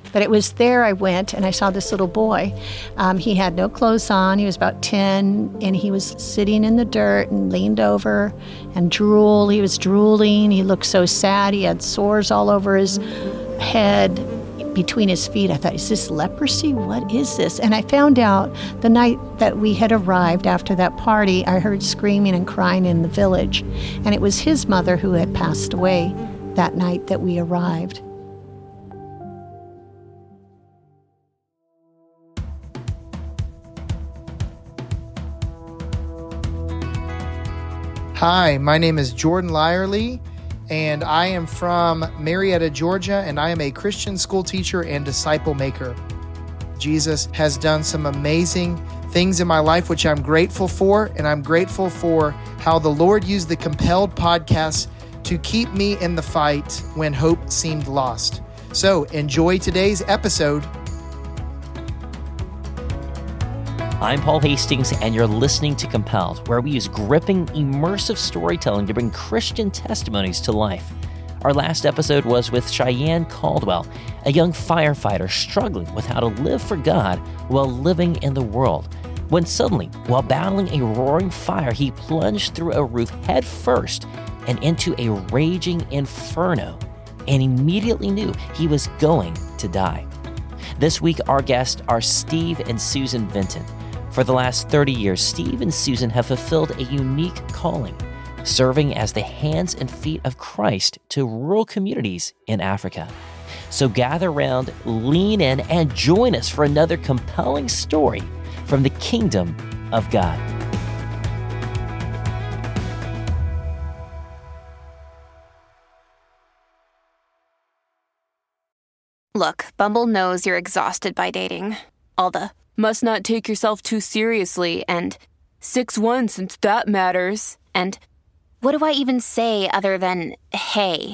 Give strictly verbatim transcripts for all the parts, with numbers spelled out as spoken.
But it was there I went, and I saw this little boy. Um, he had no clothes on. He was about ten, and he was sitting in the dirt and leaned over and drool. He was drooling. He looked so sad. He had sores all over his head, between his feet. I thought, is this leprosy? What is this? And I found out the night that we had arrived after that party, I heard screaming and crying in the village. And it was his mother who had passed away that night that we arrived. Hi, my name is Jordan Lyerly, and I am from Marietta, Georgia, and I am a Christian school teacher and disciple maker. Jesus has done some amazing things in my life, which I'm grateful for, and I'm grateful for how the Lord used the Compelled podcast to keep me in the fight when hope seemed lost. So enjoy today's episode. I'm Paul Hastings, and you're listening to Compelled, where we use gripping, immersive storytelling to bring Christian testimonies to life. Our last episode was with Cheyenne Caldwell, a young firefighter struggling with how to live for God while living in the world. When suddenly, while battling a roaring fire, he plunged through a roof head first and into a raging inferno, and immediately knew he was going to die. This week, our guests are Steve and Susan Vinton. For the last thirty years, Steve and Susan have fulfilled a unique calling, serving as the hands and feet of Christ to rural communities in Africa. So gather around, lean in, and join us for another compelling story from the kingdom of God. Look, Bumble knows you're exhausted by dating. All the must not take yourself too seriously and six one since that matters. And what do I even say other than, hey?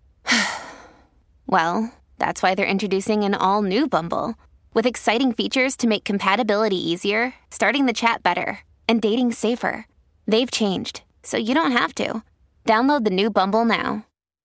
Well, that's why they're introducing an all-new Bumble with exciting features to make compatibility easier, starting the chat better, and dating safer. They've changed, so you don't have to. Download the new Bumble now.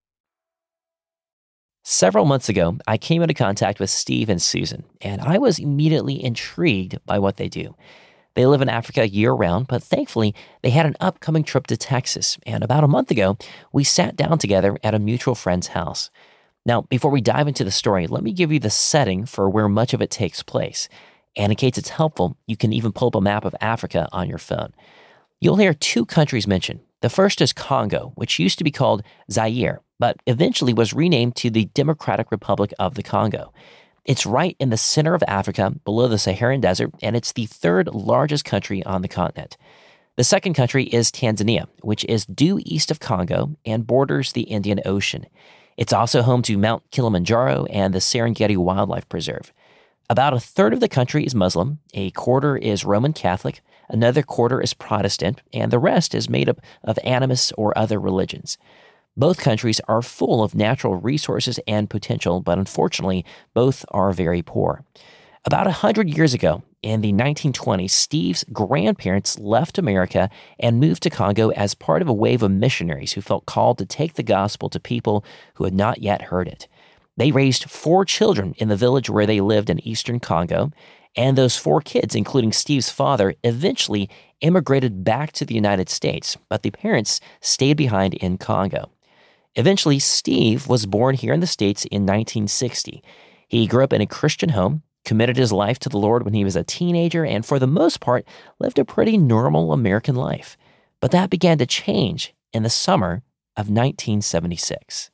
Several months ago, I came into contact with Steve and Susan, and I was immediately intrigued by what they do. They live in Africa year-round, but thankfully, they had an upcoming trip to Texas, and about a month ago, we sat down together at a mutual friend's house. Now, before we dive into the story, let me give you the setting for where much of it takes place. And in case it's helpful, you can even pull up a map of Africa on your phone. You'll hear two countries mentioned. The first is Congo, which used to be called Zaire, but eventually was renamed to the Democratic Republic of the Congo. It's right in the center of Africa, below the Saharan Desert, and it's the third largest country on the continent. The second country is Tanzania, which is due east of Congo and borders the Indian Ocean. It's also home to Mount Kilimanjaro and the Serengeti Wildlife Preserve. About a third of the country is Muslim, a quarter is Roman Catholic, another quarter is Protestant, and the rest is made up of animists or other religions. Both countries are full of natural resources and potential, but unfortunately, both are very poor. About one hundred years ago, in the nineteen twenties, Steve's grandparents left America and moved to Congo as part of a wave of missionaries who felt called to take the gospel to people who had not yet heard it. They raised four children in the village where they lived in eastern Congo, and those four kids, including Steve's father, eventually immigrated back to the United States, but the parents stayed behind in Congo. Eventually, Steve was born here in the States in nineteen sixty. He grew up in a Christian home, committed his life to the Lord when he was a teenager, and for the most part, lived a pretty normal American life. But that began to change in the summer of nineteen seventy-six.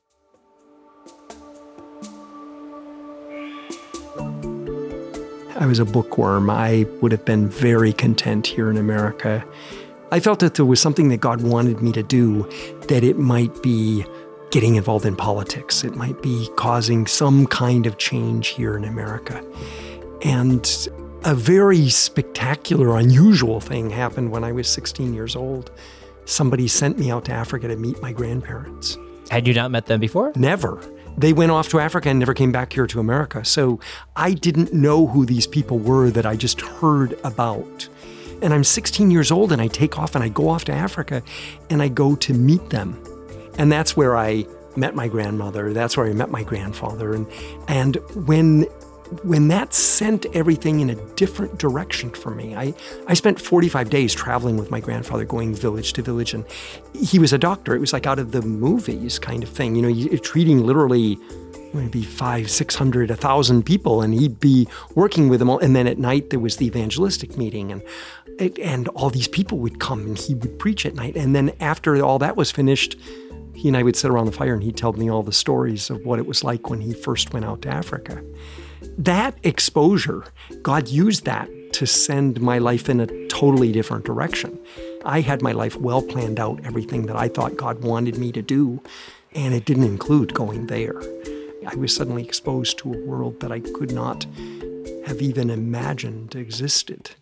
I was a bookworm. I would have been very content here in America. I felt that there was something that God wanted me to do, that it might be getting involved in politics. It might be causing some kind of change here in America. And a very spectacular, unusual thing happened when I was sixteen years old. Somebody sent me out to Africa to meet my grandparents. Had you not met them before? Never. They went off to Africa and never came back here to America. So I didn't know who these people were that I just heard about. And I'm sixteen years old and I take off and I go off to Africa and I go to meet them. And that's where I met my grandmother. That's where I met my grandfather. And and when when that sent everything in a different direction for me, I, I spent forty-five days traveling with my grandfather, going village to village. And he was a doctor. It was like out of the movies kind of thing. You know, you're treating literally maybe five, six hundred, a thousand people, and he'd be working with them all. And then at night there was the evangelistic meeting, and and all these people would come, and he would preach at night. And then after all that was finished, he and I would sit around the fire, and he'd tell me all the stories of what it was like when he first went out to Africa. That exposure, God used that to send my life in a totally different direction. I had my life well planned out, everything that I thought God wanted me to do, and it didn't include going there. I was suddenly exposed to a world that I could not have even imagined existed.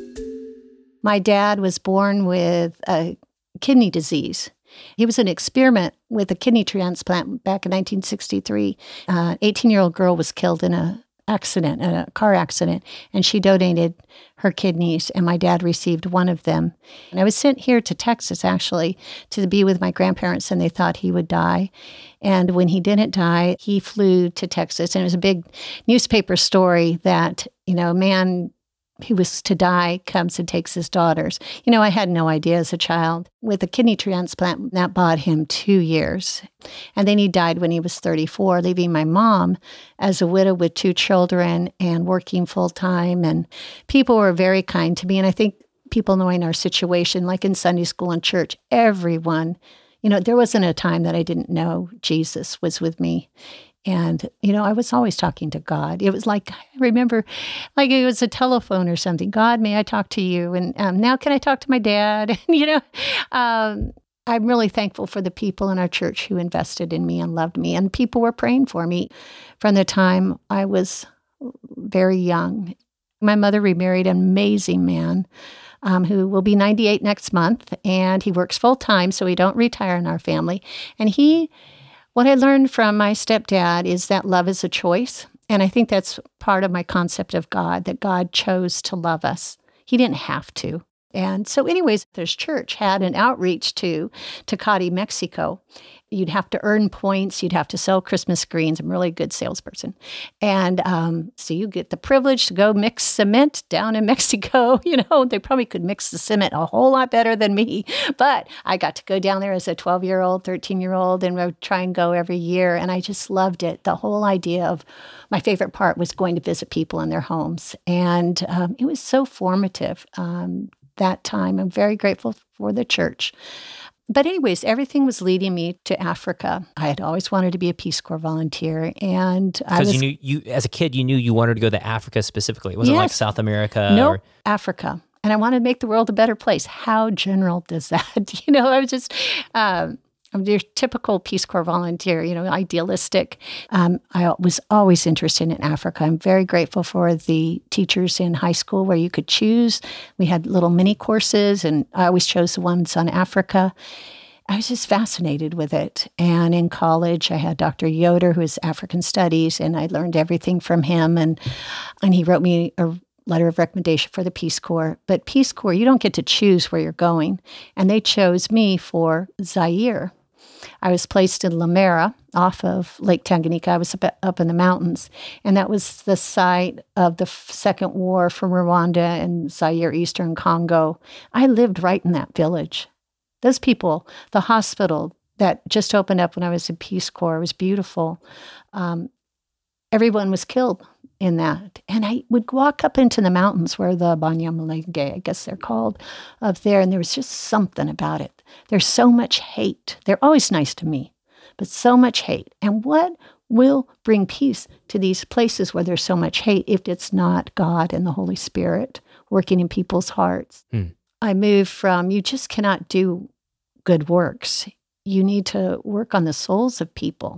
My dad was born with a kidney disease. He was an experiment with a kidney transplant back in nineteen sixty-three. An eighteen-year-old girl was killed in a accident, in a car accident, and she donated her kidneys, and my dad received one of them. And I was sent here to Texas, actually, to be with my grandparents, and they thought he would die. And when he didn't die, he flew to Texas, and it was a big newspaper story that, you know, a man who was to die comes and takes his daughters. You know, I had no idea as a child. With a kidney transplant, that bought him two years. And then he died when he was thirty-four, leaving my mom as a widow with two children and working full-time. And people were very kind to me. And I think people knowing our situation, like in Sunday school and church, everyone, you know, there wasn't a time that I didn't know Jesus was with me. And, you know, I was always talking to God. It was like, I remember, like it was a telephone or something. God, may I talk to you? And um, now can I talk to my dad? And, you know, um, I'm really thankful for the people in our church who invested in me and loved me. And people were praying for me from the time I was very young. My mother remarried an amazing man um, who will be ninety-eight next month. And he works full time, so he don't retire in our family. And he... What I learned from my stepdad is that love is a choice. And I think that's part of my concept of God, that God chose to love us. He didn't have to. And so anyways, this church had an outreach to Tecate, Mexico. You'd have to earn points. You'd have to sell Christmas screens. I'm a really good salesperson. And um, so you get the privilege to go mix cement down in Mexico. You know, they probably could mix the cement a whole lot better than me. But I got to go down there as a twelve-year-old, thirteen-year-old, and I would try and go every year. And I just loved it. The whole idea of my favorite part was going to visit people in their homes. And um, it was so formative um, that time. I'm very grateful for the church. But anyways, everything was leading me to Africa. I had always wanted to be a Peace Corps volunteer, and I was... Because you knew, you, as a kid, you knew you wanted to go to Africa specifically. It wasn't yes. like South America? No, or... nope, Africa. And I wanted to make the world a better place. How general does that? You know, I was just... Um, I'm your typical Peace Corps volunteer, you know, idealistic. Um, I was always interested in Africa. I'm very grateful for the teachers in high school where you could choose. We had little mini courses, and I always chose the ones on Africa. I was just fascinated with it. And in college, I had Doctor Yoder, who is African Studies, and I learned everything from him. And, and he wrote me a letter of recommendation for the Peace Corps. But Peace Corps, you don't get to choose where you're going. And they chose me for Zaire. I was placed in Lemera off of Lake Tanganyika. I was up, up in the mountains, and that was the site of the second war from Rwanda and Zaire, Eastern Congo. I lived right in that village. Those people, the hospital that just opened up when I was in Peace Corps, was beautiful. Um, everyone was killed in that. And I would walk up into the mountains where the Banyamulenge, I guess they're called, up there, and there was just something about it. There's so much hate. They're always nice to me, but so much hate. And what will bring peace to these places where there's so much hate if it's not God and the Holy Spirit working in people's hearts? Hmm. I moved from, you just cannot do good works. You need to work on the souls of people.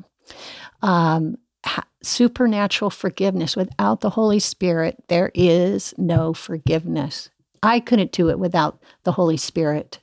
Um, supernatural forgiveness. Without the Holy Spirit, there is no forgiveness. I couldn't do it without the Holy Spirit.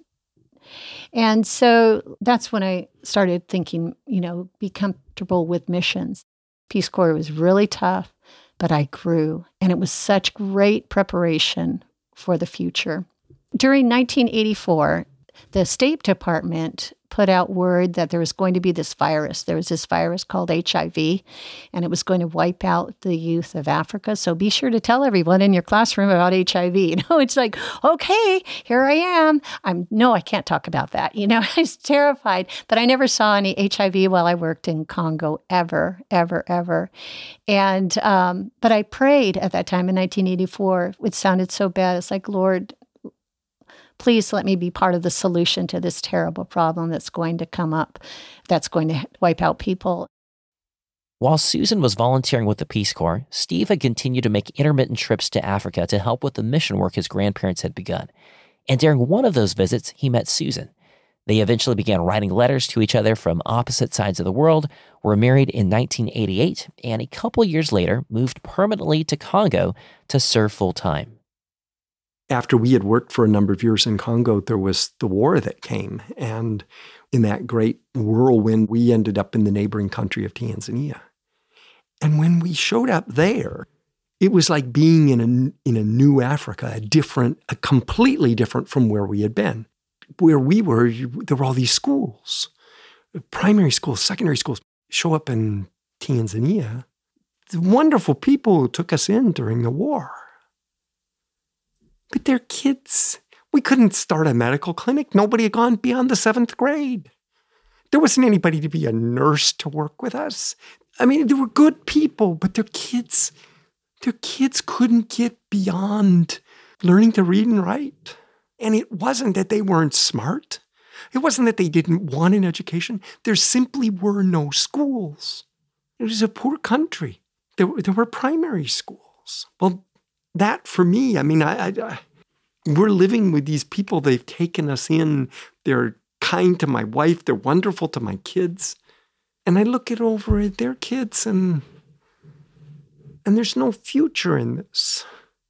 And so that's when I started thinking, you know, be comfortable with missions. Peace Corps was really tough, but I grew. And it was such great preparation for the future. During nineteen eighty-four, the State Department put out word that there was going to be this virus. There was this virus called H I V, and it was going to wipe out the youth of Africa. So be sure to tell everyone in your classroom about H I V. You know, it's like, okay, here I am. I'm no, I can't talk about that. You know, I was terrified, but I never saw any H I V while I worked in Congo, ever, ever, ever. And um, but I prayed at that time in nineteen eighty-four. It sounded so bad. It's like, Lord, please let me be part of the solution to this terrible problem that's going to come up, that's going to wipe out people. While Susan was volunteering with the Peace Corps, Steve had continued to make intermittent trips to Africa to help with the mission work his grandparents had begun. And during one of those visits, he met Susan. They eventually began writing letters to each other from opposite sides of the world, were married in nineteen eighty-eight, and a couple years later moved permanently to Congo to serve full-time. After we had worked for a number of years in Congo, there was the war that came. And in that great whirlwind, we ended up in the neighboring country of Tanzania. And when we showed up there, it was like being in a, in a new Africa, a different, a completely different from where we had been. Where we were, there were all these schools, primary schools, secondary schools. Show up in Tanzania, the wonderful people who took us in during the war. But they're kids. We couldn't start a medical clinic. Nobody had gone beyond the seventh grade. There wasn't anybody to be a nurse to work with us. I mean, they were good people, but their kids, their kids couldn't get beyond learning to read and write. And it wasn't that they weren't smart. It wasn't that they didn't want an education. There simply were no schools. It was a poor country. There, there were primary schools. Well, that for me, I mean, I, I, I, we're living with these people. They've taken us in. They're kind to my wife. They're wonderful to my kids. And I look it over at their kids, and and there's no future in this.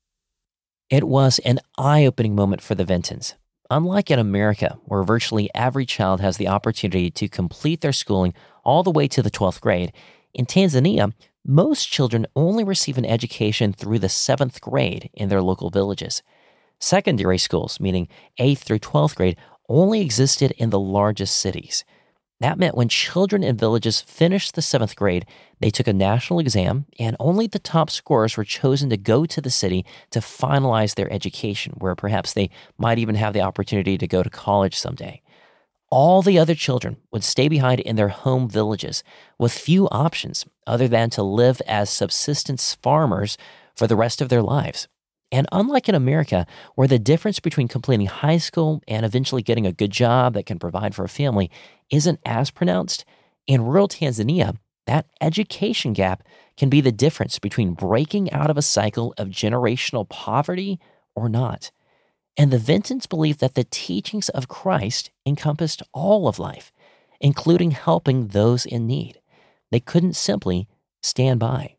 It was an eye-opening moment for the Vintons. Unlike in America, where virtually every child has the opportunity to complete their schooling all the way to the twelfth grade, in Tanzania, most children only receive an education through the seventh grade in their local villages. Secondary schools, meaning eighth through twelfth grade, only existed in the largest cities. That meant when children in villages finished the seventh grade, they took a national exam, and only the top scorers were chosen to go to the city to finalize their education, where perhaps they might even have the opportunity to go to college someday. All the other children would stay behind in their home villages with few options other than to live as subsistence farmers for the rest of their lives. And unlike in America, where the difference between completing high school and eventually getting a good job that can provide for a family isn't as pronounced, in rural Tanzania, that education gap can be the difference between breaking out of a cycle of generational poverty or not. And the Vintons believed that the teachings of Christ encompassed all of life, including helping those in need. They couldn't simply stand by.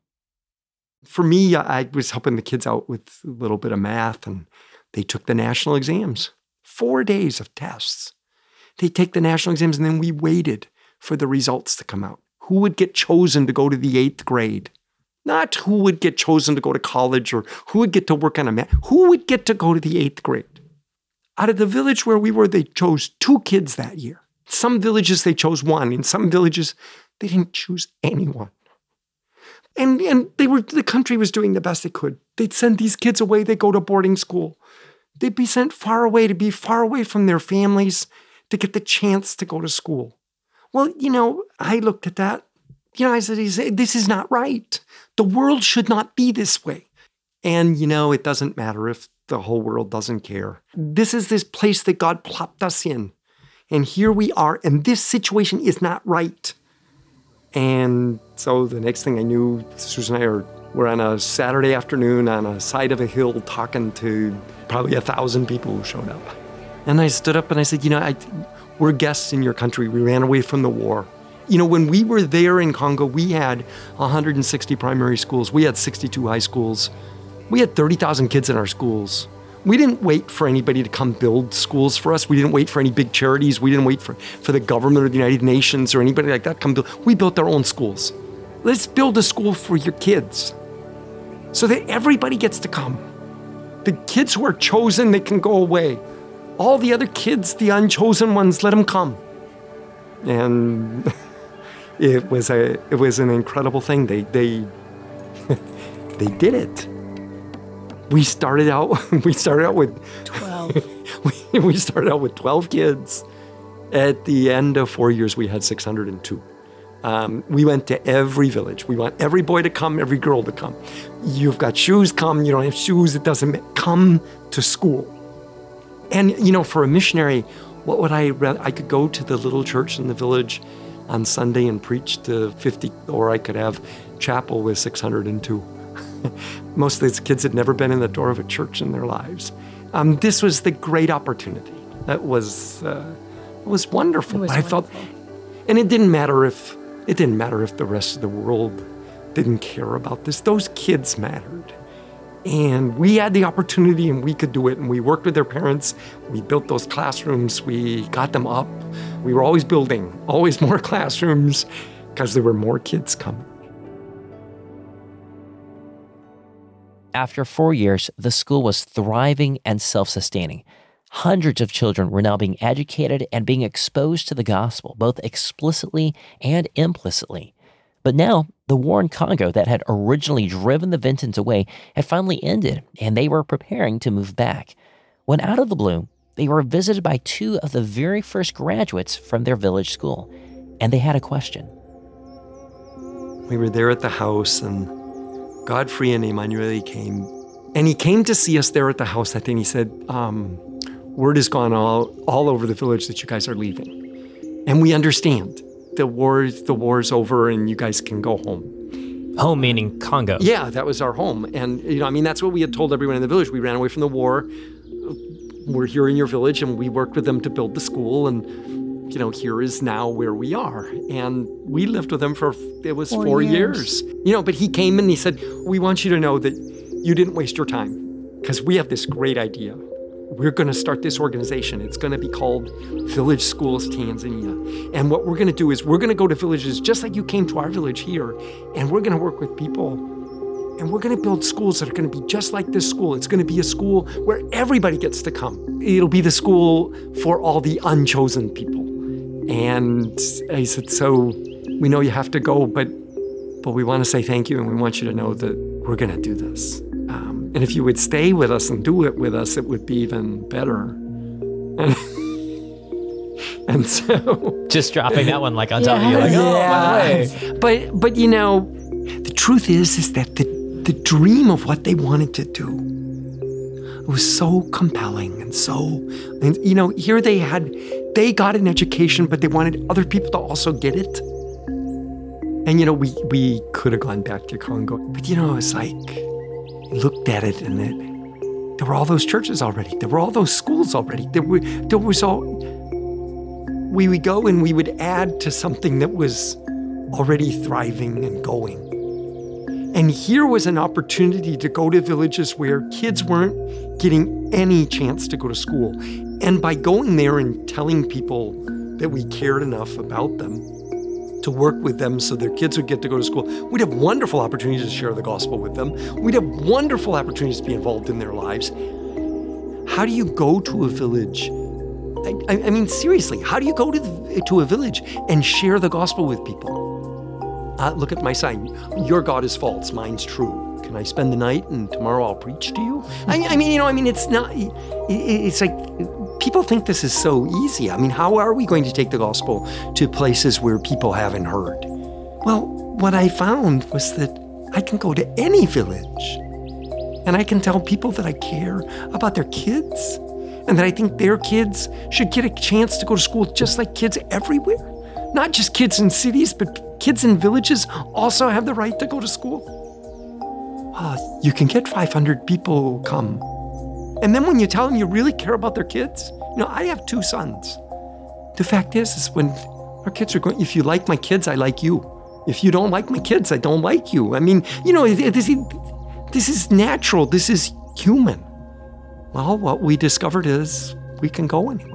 For me, I was helping the kids out with a little bit of math, and they took the national exams. Four days of tests. They take the national exams, and then we waited for the results to come out. Who would get chosen to go to the eighth grade? Not who would get chosen to go to college or who would get to work on a math. Who would get to go to the eighth grade? Out of the village where we were, they chose two kids that year. Some villages, they chose one. In some villages, they didn't choose anyone. And and they were the country was doing the best it could. They'd send these kids away. They'd go to boarding school. They'd be sent far away to be far away from their families to get the chance to go to school. Well, you know, I looked at that. You know, I said, this is not right. The world should not be this way. And, you know, it doesn't matter if the whole world doesn't care. This is this place that God plopped us in. And here we are, and this situation is not right. And so the next thing I knew, Susan and I are, were on a Saturday afternoon on a side of a hill talking to probably a thousand people who showed up. And I stood up and I said, you know, I, we're guests in your country. We ran away from the war. You know, when we were there in Congo, we had one hundred sixty primary schools. We had sixty-two high schools. We had thirty thousand kids in our schools. We didn't wait for anybody to come build schools for us. We didn't wait for any big charities. We didn't wait for, for the government or the United Nations or anybody like that to come build. We built our own schools. Let's build a school for your kids so that everybody gets to come. The kids who are chosen, they can go away. all the other kids, the unchosen ones, let them come. And it was a it was an incredible thing. They they they did it. We started out we started out with twelve. we, we started out with twelve kids. At the end of four years, we had six hundred two. Um, we went to every village. We want every boy to come, every girl to come. You've got shoes, come. You don't have shoes, it doesn't matter. Come to school. And, you know, for a missionary, what would I rather? I could go to the little church in the village on Sunday and preach to fifty, or I could have chapel with six hundred two. Most of these kids had never been in the door of a church in their lives. Um, this was the great opportunity. That was, uh, it was wonderful. It was I wonderful. thought, and it didn't matter if, it didn't matter if the rest of the world didn't care about this. Those kids mattered. And we had the opportunity and we could do it. And we worked with their parents. We built those classrooms. We got them up. We were always building, always more classrooms because there were more kids coming. After four years, the school was thriving and self-sustaining. Hundreds of children were now being educated and being exposed to the gospel, both explicitly and implicitly. But now, the war in Congo that had originally driven the Vintons away had finally ended, and they were preparing to move back. When out of the blue, they were visited by two of the very first graduates from their village school, and they had a question. We were there at the house, and Godfrey and Emmanuel came, and he came to see us there at the house. I think he said, um, word has gone all, all over the village that you guys are leaving. And we understand. The war, the war's over and you guys can go home. Home meaning Congo. Yeah, that was our home. And, you know, I mean, that's what we had told everyone in the village. We ran away from the war. We're here in your village, and we worked with them to build the school. And, you know, here is now where we are. And we lived with them for, it was four, Four years. years. You know, but he came and he said, we want you to know that you didn't waste your time because we have this great idea. We're going to start this organization. It's going to be called Village Schools Tanzania. And what we're going to do is we're going to go to villages just like you came to our village here, and we're going to work with people, and we're going to build schools that are going to be just like this school. It's going to be a school where everybody gets to come. It'll be the school for all the unchosen people. And I said, so we know you have to go, but but we want to say thank you, and we want you to know that we're going to do this. Um, and if you would stay with us and do it with us, it would be even better. And, and so... Just dropping that one like on top Yeah. of you, like, oh, yeah. by the way. But, but you know, the truth is, is that the, the dream of what they wanted to do was so compelling and so... And, you know, here they had... They got an education, but they wanted other people to also get it. And, you know, we, we could have gone back to Congo. But, you know, it's like... looked at it and it, there were all those churches already. There were all those schools already. There, were, there was all... We would go and we would add to something that was already thriving and going. And here was an opportunity to go to villages where kids weren't getting any chance to go to school. And by going there and telling people that we cared enough about them to work with them so their kids would get to go to school, we'd have wonderful opportunities to share the gospel with them. We'd have wonderful opportunities to be involved in their lives. How do you go to a village? I, I mean, seriously, how do you go to, the, to a village and share the gospel with people? Uh, look at my sign. Your God is false, mine's true. Can I spend the night and tomorrow I'll preach to you? I, I mean, you know, I mean, it's not, it, it's like, people think this is so easy. I mean, how are we going to take the gospel to places where people haven't heard? Well, what I found was that I can go to any village and I can tell people that I care about their kids and that I think their kids should get a chance to go to school just like kids everywhere. Not just kids in cities, but kids in villages also have the right to go to school. Uh, you can get five hundred people come. And then when you tell them you really care about their kids, you know, I have two sons. The fact is, is when our kids are going, if you like my kids, I like you. If you don't like my kids, I don't like you. I mean, you know, this, this is natural. This is human. Well, what we discovered is we can go anywhere.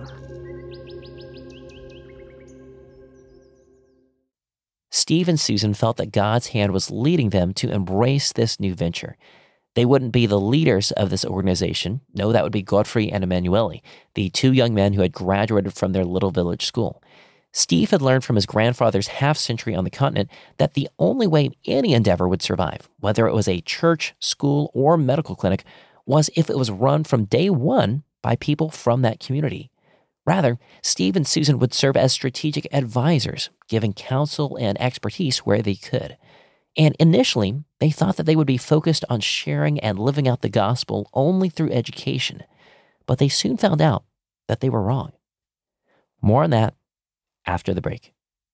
Steve and Susan felt that God's hand was leading them to embrace this new venture. They wouldn't be the leaders of this organization. No, that would be Godfrey and Emanuele, the two young men who had graduated from their little village school. Steve had learned from his grandfather's half-century on the continent that the only way any endeavor would survive, whether it was a church, school, or medical clinic, was if it was run from day one by people from that community. Rather, Steve and Susan would serve as strategic advisors, giving counsel and expertise where they could. And initially, they thought that they would be focused on sharing and living out the gospel only through education. But they soon found out that they were wrong. More on that after the break.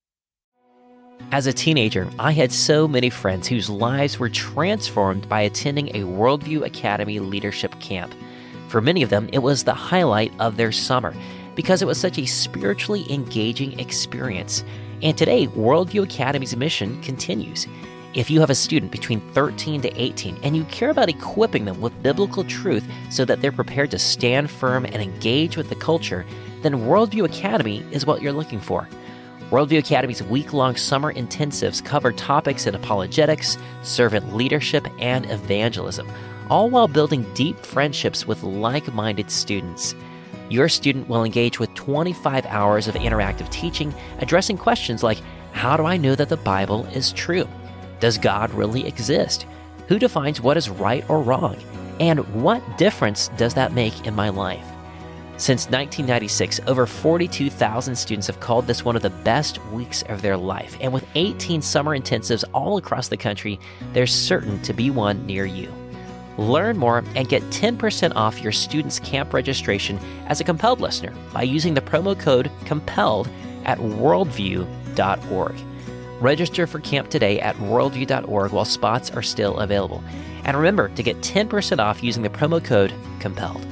As a teenager, I had so many friends whose lives were transformed by attending a Worldview Academy leadership camp. For many of them, it was the highlight of their summer because it was such a spiritually engaging experience. And today, Worldview Academy's mission continues. If you have a student between thirteen to eighteen and you care about equipping them with biblical truth so that they're prepared to stand firm and engage with the culture, then Worldview Academy is what you're looking for. Worldview Academy's week-long summer intensives cover topics in apologetics, servant leadership, and evangelism, all while building deep friendships with like-minded students. Your student will engage with twenty-five hours of interactive teaching, addressing questions like, how do I know that the Bible is true? Does God really exist? Who defines what is right or wrong? And what difference does that make in my life? Since nineteen ninety-six, over forty-two thousand students have called this one of the best weeks of their life. And with eighteen summer intensives all across the country, there's certain to be one near you. Learn more and get ten percent off your student's camp registration as a Compelled listener by using the promo code COMPELLED at worldview dot org. Register for camp today at worldview dot org while spots are still available. And remember to get ten percent off using the promo code COMPELLED.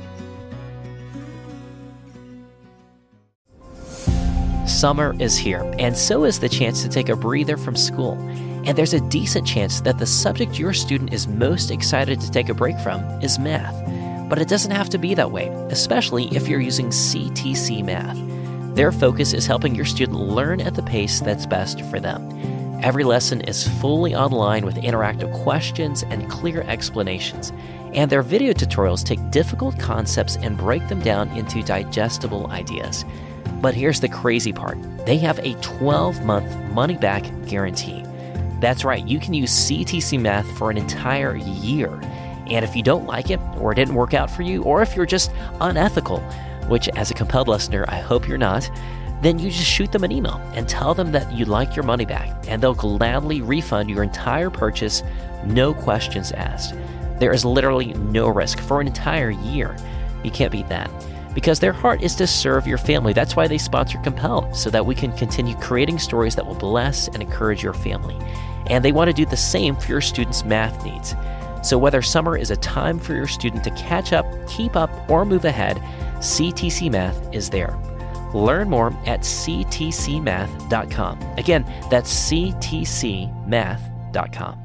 Summer is here, and so is the chance to take a breather from school. And there's a decent chance that the subject your student is most excited to take a break from is math. But it doesn't have to be that way, especially if you're using C T C Math. Their focus is helping your student learn at the pace that's best for them. Every lesson is fully online with interactive questions and clear explanations. And their video tutorials take difficult concepts and break them down into digestible ideas. But here's the crazy part. They have a twelve-month money-back guarantee. That's right, you can use C T C Math for an entire year. And if you don't like it, or it didn't work out for you, or if you're just unethical, which as a Compelled listener, I hope you're not, then you just shoot them an email and tell them that you'd like your money back, and they'll gladly refund your entire purchase, no questions asked. There is literally no risk for an entire year. You can't beat that. Because their heart is to serve your family. That's why they sponsor Compelled, so that we can continue creating stories that will bless and encourage your family. And they want to do the same for your students' math needs. So whether summer is a time for your student to catch up, keep up, or move ahead, C T C Math is there. Learn more at c t c math dot com. Again, that's c t c math dot com.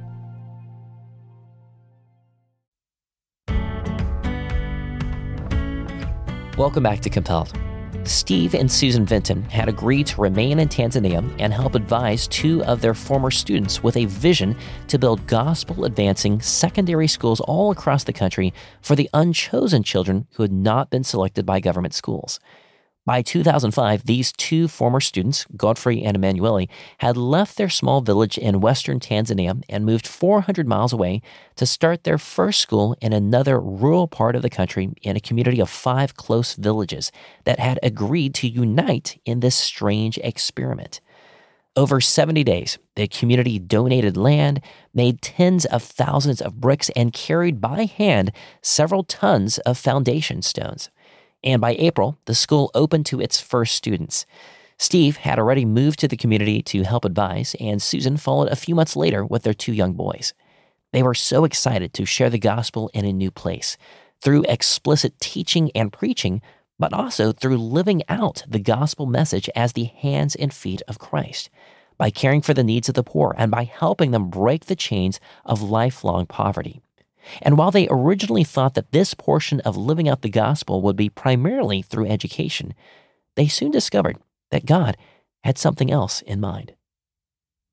Welcome back to Compelled. Steve and Susan Vinton had agreed to remain in Tanzania and help advise two of their former students with a vision to build gospel-advancing secondary schools all across the country for the unchosen children who had not been selected by government schools. By two thousand five, these two former students, Godfrey and Emanuele, had left their small village in western Tanzania and moved four hundred miles away to start their first school in another rural part of the country in a community of five close villages that had agreed to unite in this strange experiment. Over seventy days, the community donated land, made tens of thousands of bricks, and carried by hand several tons of foundation stones. And by April, the school opened to its first students. Steve had already moved to the community to help advise, and Susan followed a few months later with their two young boys. They were so excited to share the gospel in a new place, through explicit teaching and preaching, but also through living out the gospel message as the hands and feet of Christ, by caring for the needs of the poor and by helping them break the chains of lifelong poverty. And while they originally thought that this portion of living out the gospel would be primarily through education, they soon discovered that God had something else in mind.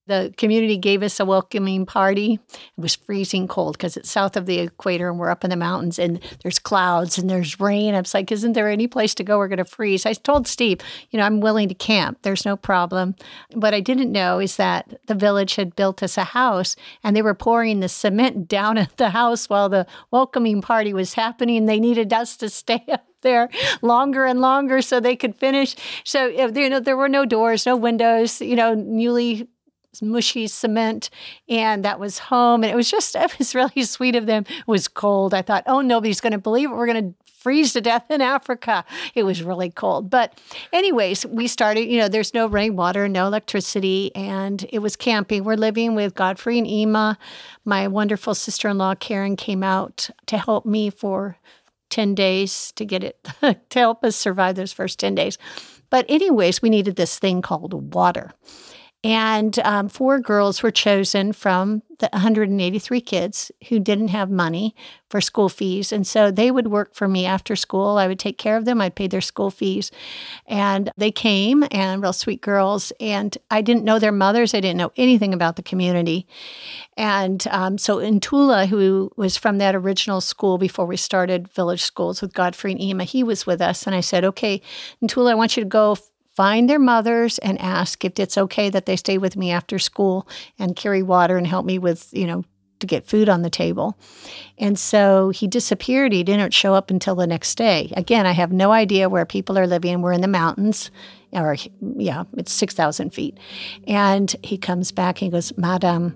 The community gave us a welcoming party. It was freezing cold because it's south of the equator and we're up in the mountains and there's clouds and there's rain. I was like, isn't there any place to go? We're going to freeze. I told Steve, you know, I'm willing to camp. There's no problem. What I didn't know is that the village had built us a house and they were pouring the cement down at the house while the welcoming party was happening. They needed us to stay up there longer and longer so they could finish. So, you know, there were no doors, no windows, you know, newly mushy cement, and that was home. And it was just, it was really sweet of them. It was cold. I thought, oh, nobody's going to believe it. We're going to freeze to death in Africa. It was really cold. But anyways, we started, you know, there's no rainwater, no electricity, and it was camping. We're living with Godfrey and Ema. My wonderful sister-in-law, Karen, came out to help me for ten days to get it, to help us survive those first ten days. But anyways, we needed this thing called water. And um, four girls were chosen from the one hundred eighty-three kids who didn't have money for school fees. And so they would work for me after school. I would take care of them. I'd pay their school fees. And they came, and real sweet girls. And I didn't know their mothers. I didn't know anything about the community. And um, so Ntula, who was from that original school before we started Village Schools with Godfrey and Ema, he was with us. And I said, okay, Ntula, I want you to go find their mothers and ask if it's okay that they stay with me after school and carry water and help me with, you know, to get food on the table. And so he disappeared. He didn't show up until the next day. Again, I have no idea where people are living. We're in the mountains, or yeah, it's six thousand feet. And he comes back and he goes, Madam,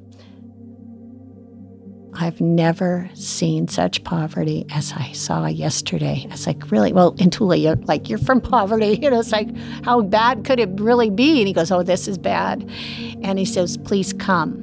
I've never seen such poverty as I saw yesterday. I was like, really? Well, Ntula, you're like, you're from poverty. You know, it's like, how bad could it really be? And he goes, oh, this is bad. And he says, please come.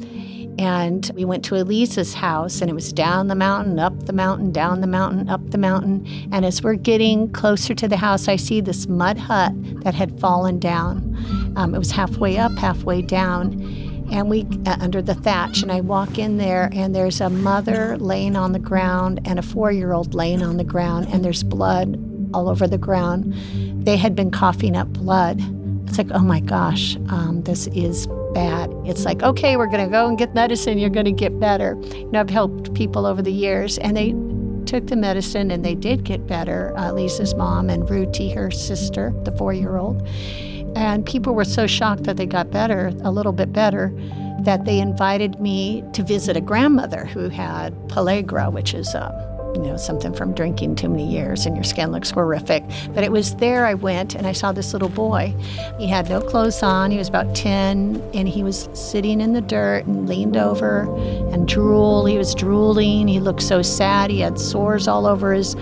And we went to Elisa's house, and it was down the mountain, up the mountain, down the mountain, up the mountain. And as we're getting closer to the house, I see this mud hut that had fallen down. Um, it was halfway up, halfway down. And we, uh, under the thatch, and I walk in there, and there's a mother laying on the ground and a four-year-old laying on the ground, and there's blood all over the ground. They had been coughing up blood. It's like, oh my gosh, um, this is bad. It's like, okay, we're going to go and get medicine. You're going to get better. You know, I've helped people over the years, and they took the medicine, and they did get better. Uh, Lisa's mom and Ruti, her sister, the four-year-old. And people were so shocked that they got better, a little bit better, that they invited me to visit a grandmother who had pellagra, which is, uh, you know, something from drinking too many years and your skin looks horrific. But it was there I went, and I saw this little boy. He had no clothes on. He was about ten, and he was sitting in the dirt and leaned over and drooled. He was drooling. He looked so sad. He had sores all over his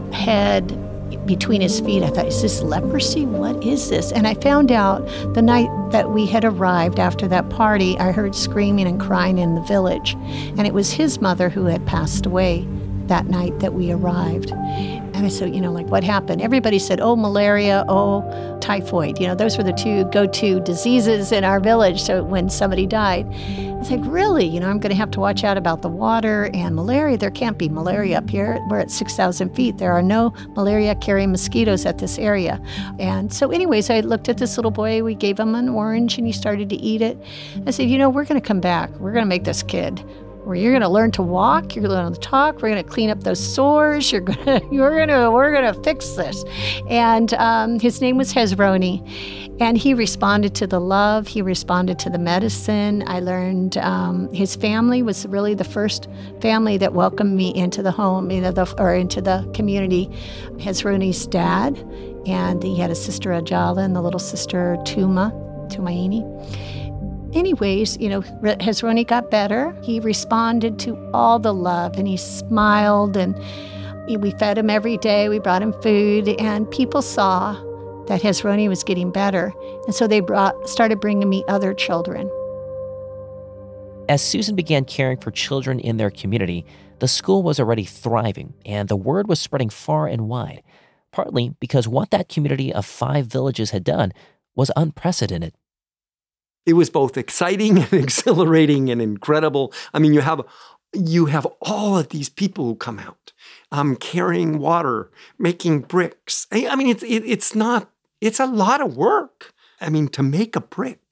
head, between his feet. I thought, is this leprosy? What is this? And I found out the night that we had arrived after that party, I heard screaming and crying in the village. And it was his mother who had passed away that night that we arrived. And I said, you know, like, what happened? Everybody said, oh, malaria, oh, typhoid. You know, those were the two go-to diseases in our village. So when somebody died, I was like, really? You know, I'm going to have to watch out about the water and malaria. There can't be malaria up here. We're at six thousand feet. There are no malaria-carrying mosquitoes at this area. And so anyways, I looked at this little boy. We gave him an orange, and he started to eat it. I said, you know, we're going to come back. We're going to make this kid where you're going to learn to walk, you're going to learn to talk, we're going to clean up those sores, you're going to, you're going to, we're going to fix this. And um, his name was Hezroni, and he responded to the love, he responded to the medicine. I learned um, his family was really the first family that welcomed me into the home, you know, the, or into the community. Hezroni's dad, and he had a sister Ajala and the little sister Tuma, Tumaini. Anyways, you know, Hezroni got better. He responded to all the love, and he smiled, and we fed him every day. We brought him food, and people saw that Hezroni was getting better, and so they brought, started bringing me other children. As Susan began caring for children in their community, the school was already thriving, and the word was spreading far and wide, partly because what that community of five villages had done was unprecedented. It was both exciting and exhilarating and incredible. I mean, you have you have all of these people who come out, um, carrying water, making bricks. I, I mean, it's it, it's not it's a lot of work. I mean, to make a brick,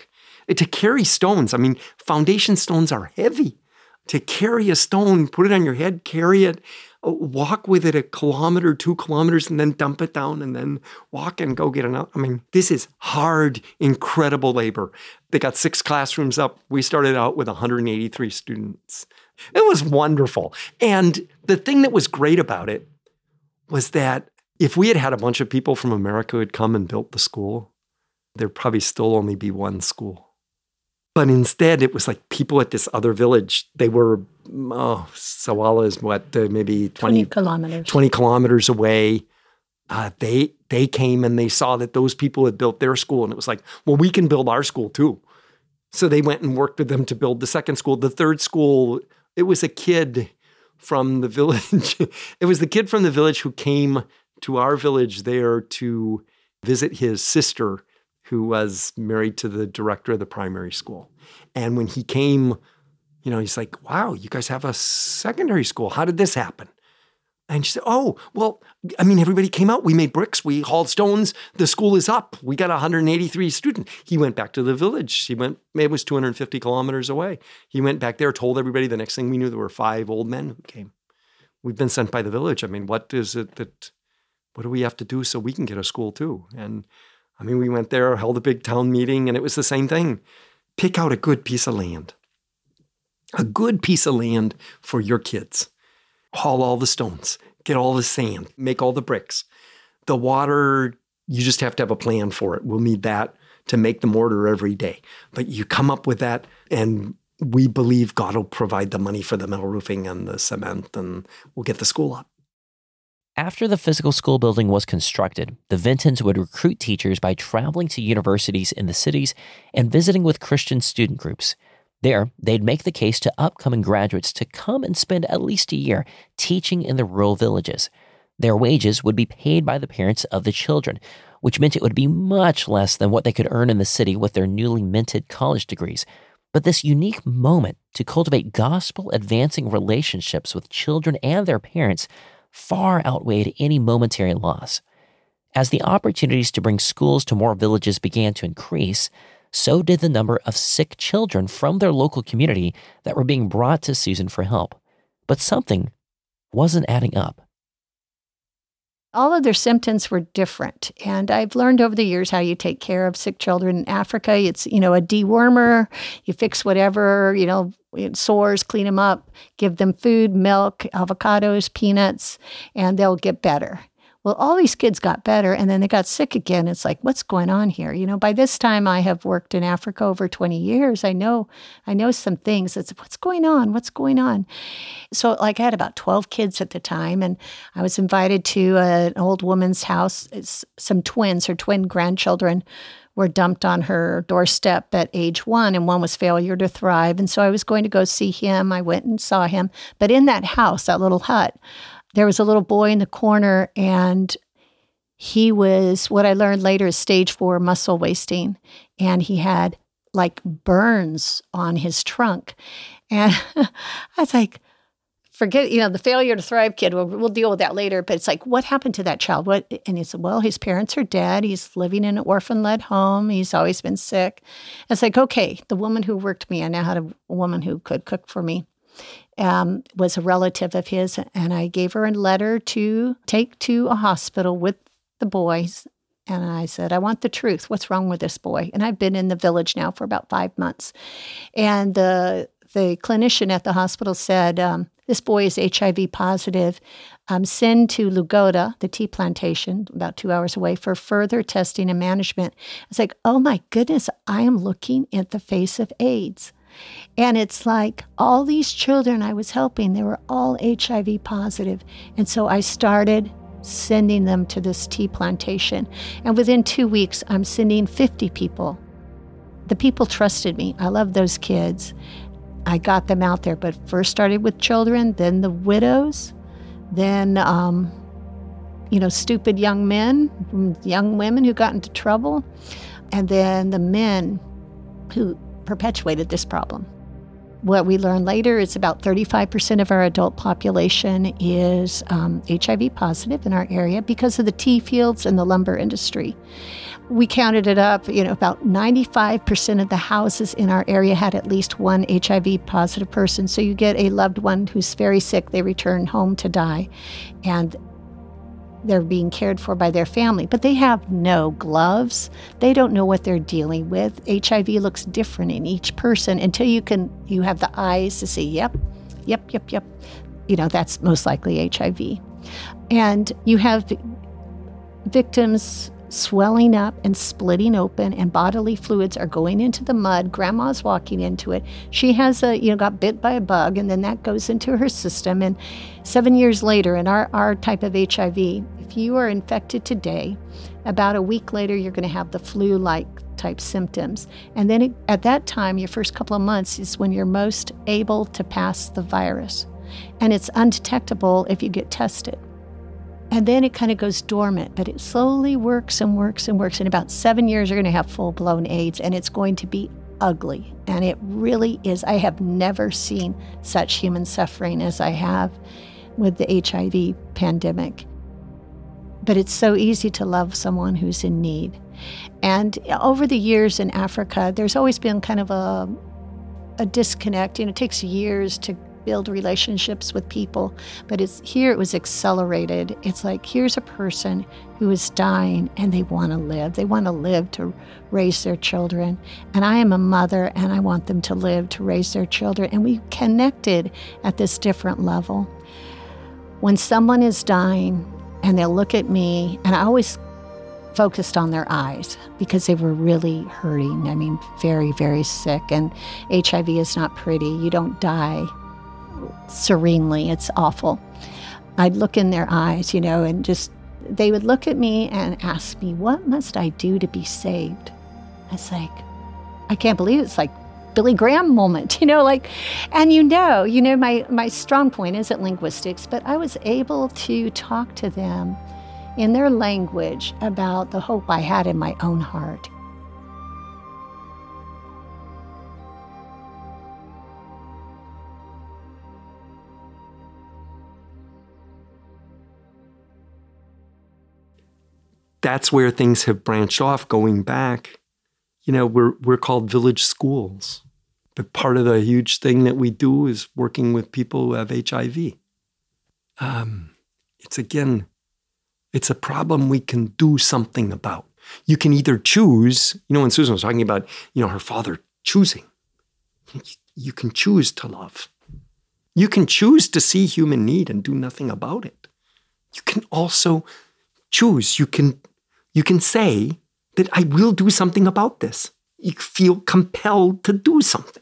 To carry stones, I mean, foundation stones are heavy. To carry a stone, put it on your head, carry it, walk with it a kilometer, two kilometers, and then dump it down and then walk and go get another. I mean, this is hard, incredible labor. They got six classrooms up. We started out with one hundred eighty-three students. It was wonderful. And the thing that was great about it was that if we had had a bunch of people from America who had come and built the school, there'd probably still only be one school. But instead, it was like people at this other village. They were, oh, Sawala is what, uh, maybe twenty, twenty kilometers. twenty kilometers away. Uh, they they came and they saw that those people had built their school. And it was like, well, we can build our school too. So they went and worked with them to build the second school. The third school, it was a kid from the village. It was the kid from the village who came to our village there to visit his sister, who was married to the director of the primary school. And when he came, you know, he's like, wow, you guys have a secondary school. How did this happen? And she said, oh, well, I mean, everybody came out. We made bricks. We hauled stones. The school is up. We got one hundred eighty-three students. He went back to the village. He went, it was two hundred fifty kilometers away. He went back there, told everybody. The next thing we knew, there were five old men who came. We've been sent by the village. I mean, what is it that, what do we have to do so we can get a school too? And I mean, we went there, held a big town meeting, and it was the same thing. Pick out a good piece of land. A good piece of land for your kids. Haul all the stones. Get all the sand. Make all the bricks. The water, you just have to have a plan for it. We'll need that to make the mortar every day. But you come up with that, and we believe God will provide the money for the metal roofing and the cement, and we'll get the school up. After the physical school building was constructed, the Vintons would recruit teachers by traveling to universities in the cities and visiting with Christian student groups. There, they'd make the case to upcoming graduates to come and spend at least a year teaching in the rural villages. Their wages would be paid by the parents of the children, which meant it would be much less than what they could earn in the city with their newly minted college degrees. But this unique moment to cultivate gospel-advancing relationships with children and their parents far outweighed any momentary loss. As the opportunities to bring schools to more villages began to increase, so did the number of sick children from their local community that were being brought to Susan for help. But something wasn't adding up. All of their symptoms were different. And I've learned over the years how you take care of sick children in Africa. It's, you know, a dewormer, you fix whatever, you know, sores, clean them up, give them food, milk, avocados, peanuts, and they'll get better. Well, all these kids got better, and then they got sick again. It's like, what's going on here? You know, by this time I have worked in Africa over twenty years. I know, I know some things. It's what's going on? What's going on? So like I had about twelve kids at the time, and I was invited to a, an old woman's house. It's some twins, her twin grandchildren were dumped on her doorstep at age one, and one was failure to thrive. And so I was going to go see him. I went and saw him. But in that house, that little hut, there was a little boy in the corner, and he was, what I learned later, is stage four muscle wasting. And he had like burns on his trunk. And I was like, forget, you know, the failure to thrive kid, we'll, we'll deal with that later. But it's like, what happened to that child? What? And he said, well, his parents are dead. He's living in an orphan-led home. He's always been sick. It's like, okay, the woman who worked me, I now had a, a woman who could cook for me. Um, was a relative of his, and I gave her a letter to take to a hospital with the boys. And I said, I want the truth. What's wrong with this boy? And I've been in the village now for about five months. And the the clinician at the hospital said, um, this boy is H I V positive. Um, send to Lugoda, the tea plantation, about two hours away, for further testing and management. I was like, oh my goodness, I am looking at the face of AIDS. And it's like all these children I was helping, they were all H I V positive. And so I started sending them to this tea plantation. And within two weeks, I'm sending fifty people. The people trusted me. I love those kids. I got them out there, but first started with children, then the widows, then, um, you know, stupid young men, young women who got into trouble, and then the men who perpetuated this problem. What we learned later is about thirty-five percent of our adult population is um, H I V positive in our area because of the tea fields and the lumber industry. We counted it up, you know, about ninety-five percent of the houses in our area had at least one H I V positive person. So you get a loved one who's very sick, they return home to die, and they're being cared for by their family, but they have no gloves. They don't know what they're dealing with. H I V looks different in each person until you can, you have the eyes to see, yep, yep, yep, yep. You know, that's most likely H I V. And you have victims swelling up and splitting open, and bodily fluids are going into the mud. Grandma's walking into it. She has a, you know, got bit by a bug, and then that goes into her system. And seven years later, in our, our type of H I V, if you are infected today, about a week later, you're going to have the flu-like type symptoms. And then it, at that time, your first couple of months is when you're most able to pass the virus. And it's undetectable if you get tested. And then it kind of goes dormant, but it slowly works and works and works. In about seven years, you're going to have full-blown AIDS, and it's going to be ugly. And it really is. I have never seen such human suffering as I have with the H I V pandemic. But it's so easy to love someone who's in need. And over the years in Africa, there's always been kind of a, a disconnect. You know, it takes years to build relationships with people, but it's here it was accelerated. It's like, here's a person who is dying and they want to live. They want to live to raise their children. And I am a mother and I want them to live to raise their children. And we connected at this different level. When someone is dying and they'll look at me, and I always focused on their eyes because they were really hurting. I mean, very, very sick. And H I V is not pretty. You don't die serenely. It's awful. I'd look in their eyes, you know, and just, they would look at me and ask me, what must I do to be saved? I was like, I can't believe it. It's like Billy Graham moment, you know, like, and you know, you know, my, my strong point isn't linguistics, but I was able to talk to them in their language about the hope I had in my own heart. That's where things have branched off. Going back, you know, we're we're called village schools. But part of the huge thing that we do is working with people who have H I V. Um, it's again, it's a problem we can do something about. You can either choose, you know, when Susan was talking about, you know, her father choosing, you can choose to love. You can choose to see human need and do nothing about it. You can also choose. You can, you can say that I will do something about this. You feel compelled to do something.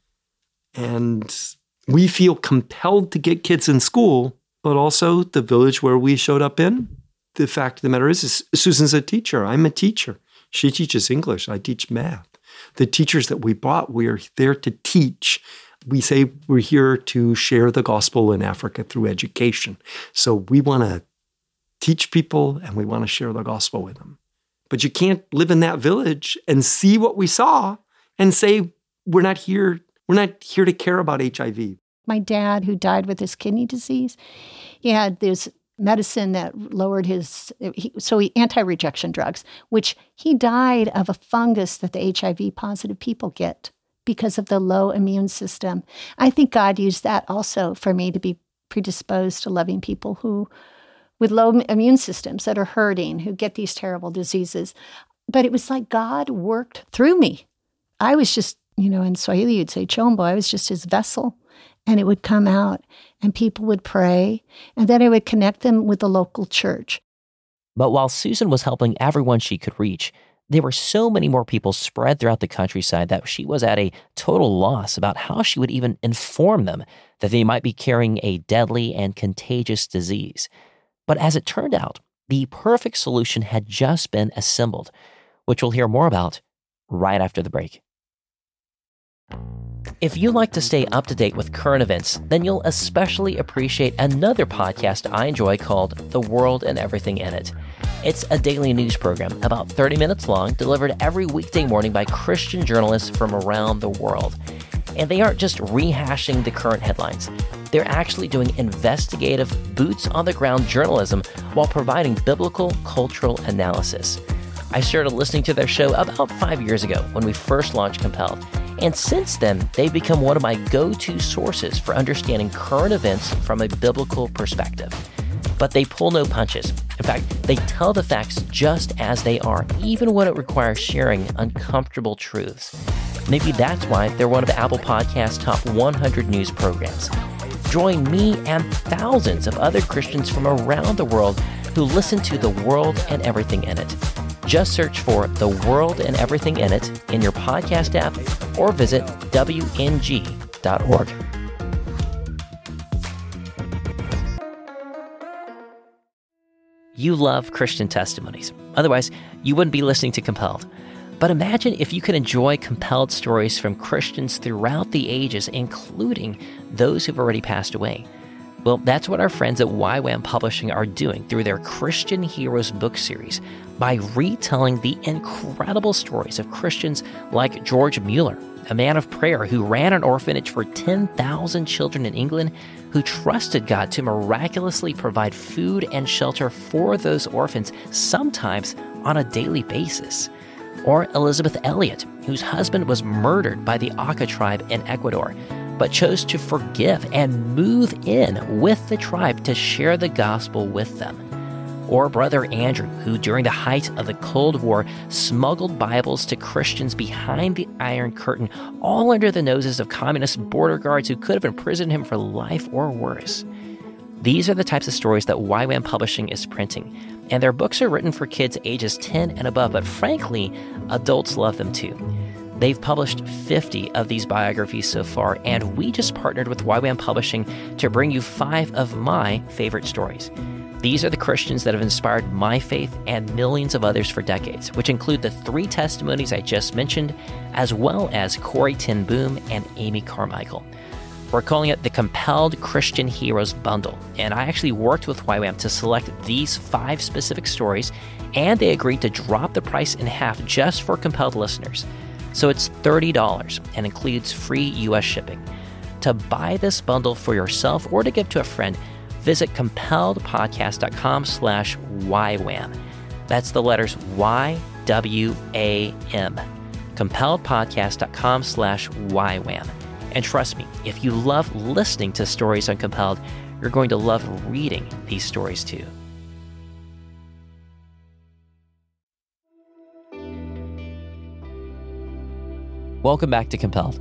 And we feel compelled to get kids in school, but also the village where we showed up in, the fact of the matter is, is Susan's a teacher. I'm a teacher. She teaches English. I teach math. The teachers that we brought, we're there to teach. We say we're here to share the gospel in Africa through education. So we want to teach people and we want to share the gospel with them. But you can't live in that village and see what we saw and say, we're not here, we're not here to care about H I V. My dad, who died with his kidney disease, he had this medicine that lowered his, he, so he, anti-rejection drugs, which he died of a fungus that the H I V positive people get because of the low immune system. I think God used that also for me to be predisposed to loving people who, with low immune systems that are hurting, who get these terrible diseases. But it was like God worked through me. I was just, you know, in Swahili you'd say chombo, I was just his vessel. And it would come out and people would pray, and then I would connect them with the local church. But while Susan was helping everyone she could reach, there were so many more people spread throughout the countryside that she was at a total loss about how she would even inform them that they might be carrying a deadly and contagious disease. But as it turned out, the perfect solution had just been assembled, which we'll hear more about right after the break. If you like to stay up to date with current events, then you'll especially appreciate another podcast I enjoy called The World and Everything in It. It's a daily news program about thirty minutes long, delivered every weekday morning by Christian journalists from around the world. And they aren't just rehashing the current headlines. They're actually doing investigative, boots-on-the-ground journalism while providing biblical, cultural analysis. I started listening to their show about five years ago when we first launched Compelled. And since then, they've become one of my go-to sources for understanding current events from a biblical perspective. But they pull no punches. In fact, they tell the facts just as they are, even when it requires sharing uncomfortable truths. Maybe that's why they're one of the Apple Podcasts' top one hundred news programs. Join me and thousands of other Christians from around the world who listen to The World and Everything in It. Just search for The World and Everything in It in your podcast app or visit W N G dot org. You love Christian testimonies. Otherwise, you wouldn't be listening to Compelled. But imagine if you could enjoy compelled stories from Christians throughout the ages, including those who've already passed away. Well, that's what our friends at Y WAM Publishing are doing through their Christian Heroes book series by retelling the incredible stories of Christians like George Mueller, a man of prayer who ran an orphanage for ten thousand children in England, who trusted God to miraculously provide food and shelter for those orphans, sometimes on a daily basis. Or Elizabeth Elliot, whose husband was murdered by the Auca tribe in Ecuador, but chose to forgive and move in with the tribe to share the gospel with them. Or Brother Andrew, who during the height of the Cold War smuggled Bibles to Christians behind the Iron Curtain, all under the noses of communist border guards who could have imprisoned him for life or worse. These are the types of stories that Y WAM Publishing is printing, and their books are written for kids ages ten and above, but frankly, adults love them too. They've published fifty of these biographies so far, and we just partnered with Y WAM Publishing to bring you five of my favorite stories. These are the Christians that have inspired my faith and millions of others for decades, which include the three testimonies I just mentioned, as well as Corrie ten Boom and Amy Carmichael. We're calling it the Compelled Christian Heroes Bundle, and I actually worked with Y WAM to select these five specific stories, and they agreed to drop the price in half just for Compelled listeners. So it's thirty dollars and includes free U S shipping. To buy this bundle for yourself or to give to a friend, visit compelledpodcast.com slash YWAM. That's the letters Y W A M. compelledpodcast.com slash YWAM. And trust me, if you love listening to stories on Compelled, you're going to love reading these stories too. Welcome back to Compelled.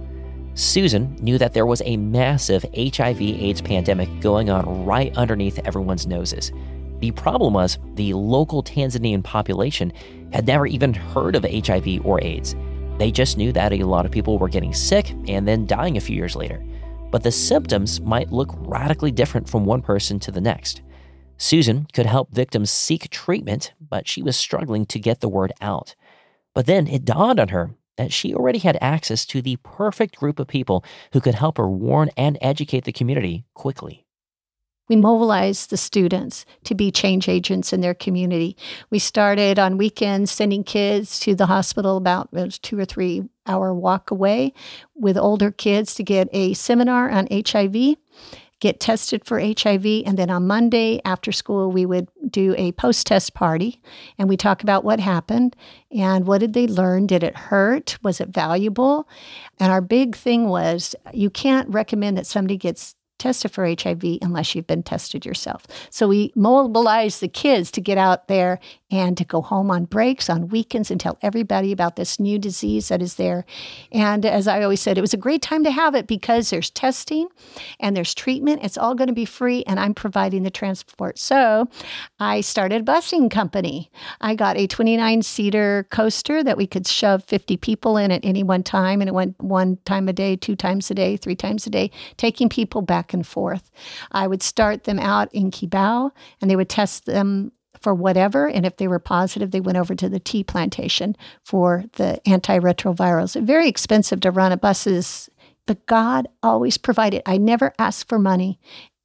Susan knew that there was a massive H I V AIDS pandemic going on right underneath everyone's noses. The problem was the local Tanzanian population had never even heard of H I V or AIDS. They just knew that a lot of people were getting sick and then dying a few years later. But the symptoms might look radically different from one person to the next. Susan could help victims seek treatment, but she was struggling to get the word out. But then it dawned on her that she already had access to the perfect group of people who could help her warn and educate the community quickly. We mobilized the students to be change agents in their community. We started on weekends sending kids to the hospital about it was two or three hour walk away with older kids to get a seminar on H I V, get tested for H I V, and then on Monday after school we would do a post-test party, and we talk about what happened and what did they learn. Did it hurt? Was it valuable? And our big thing was you can't recommend that somebody gets tested for H I V unless you've been tested yourself. So we mobilized the kids to get out there and to go home on breaks, on weekends, and tell everybody about this new disease that is there. And as I always said, it was a great time to have it because there's testing and there's treatment. It's all going to be free, and I'm providing the transport. So I started a busing company. I got a twenty-nine seater coaster that we could shove fifty people in at any one time, and it went one time a day, two times a day, three times a day, taking people back and forth. I would start them out in Kibao, and they would test them for whatever, and if they were positive, they went over to the tea plantation for the antiretrovirals. Very expensive to run a buses, but God always provided. I never asked for money.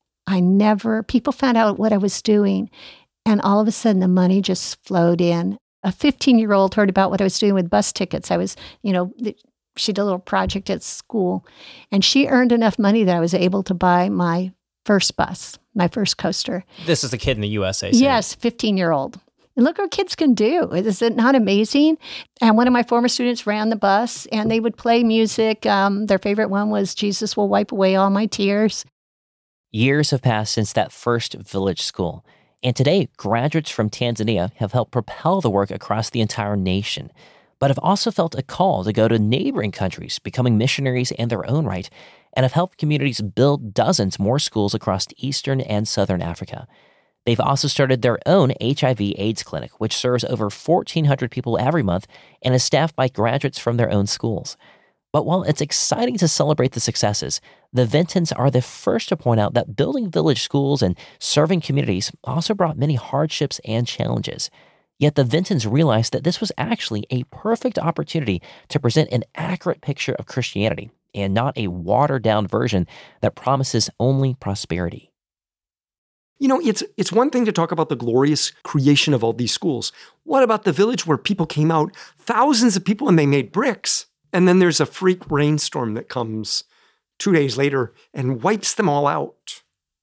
I never, people found out what I was doing, and all of a sudden the money just flowed in. A fifteen-year-old heard about what I was doing with bus tickets. I was, you know, She did a little project at school, and she earned enough money that I was able to buy my first bus, my first coaster. This is a kid in the U S A. So. Yes, fifteen-year-old. And look what kids can do. Is it not amazing? And one of my former students ran the bus, and they would play music. Um, their favorite one was Jesus Will Wipe Away All My Tears. Years have passed since that first village school. And today, graduates from Tanzania have helped propel the work across the entire nation, but have also felt a call to go to neighboring countries, becoming missionaries in their own right, and have helped communities build dozens more schools across Eastern and Southern Africa. They've also started their own H I V AIDS clinic, which serves over fourteen hundred people every month and is staffed by graduates from their own schools. But while it's exciting to celebrate the successes, the Vintons are the first to point out that building village schools and serving communities also brought many hardships and challenges. Yet the Vintons realized that this was actually a perfect opportunity to present an accurate picture of Christianity and not a watered-down version that promises only prosperity. You know, it's it's one thing to talk about the glorious creation of all these schools. What about the village where people came out, thousands of people, and they made bricks? And then there's a freak rainstorm that comes two days later and wipes them all out.